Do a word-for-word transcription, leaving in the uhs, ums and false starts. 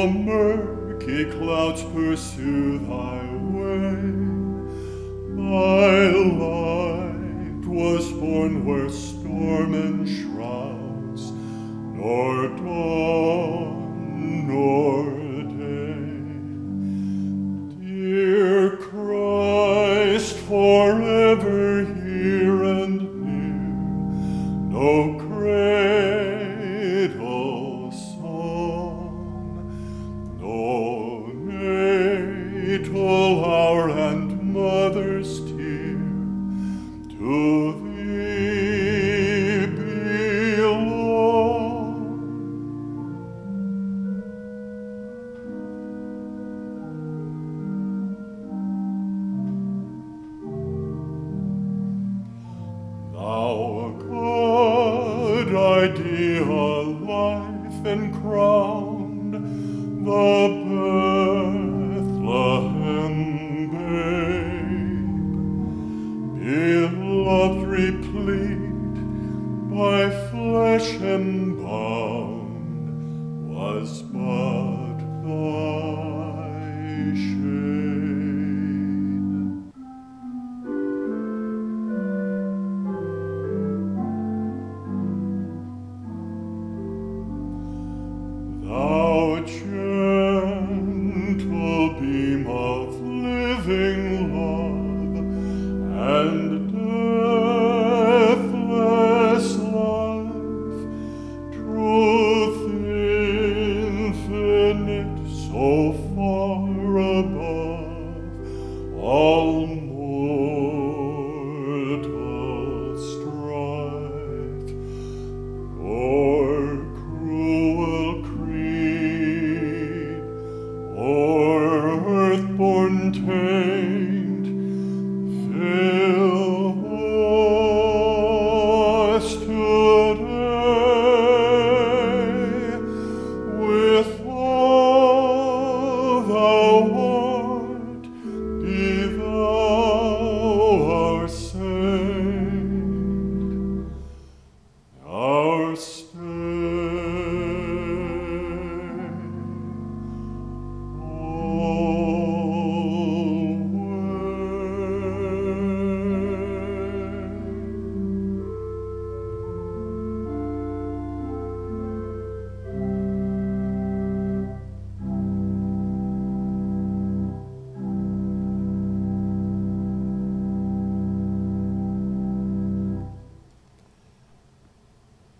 though murky clouds pursue thy way, thy light was born where storm enshrouds, nor dawn nor day. Dear Christ, forever here and near, no cradle song, no natal hour and mother's tear to thee belong. Thou good idea, life encrowned, the Bethlehem babe, beloved replete, by flesh embound, was but thy shade. Thou gentle beam of living love and deathless life, truth infinite, so far above all mortal strife, or cruel creed, or earth-born tale,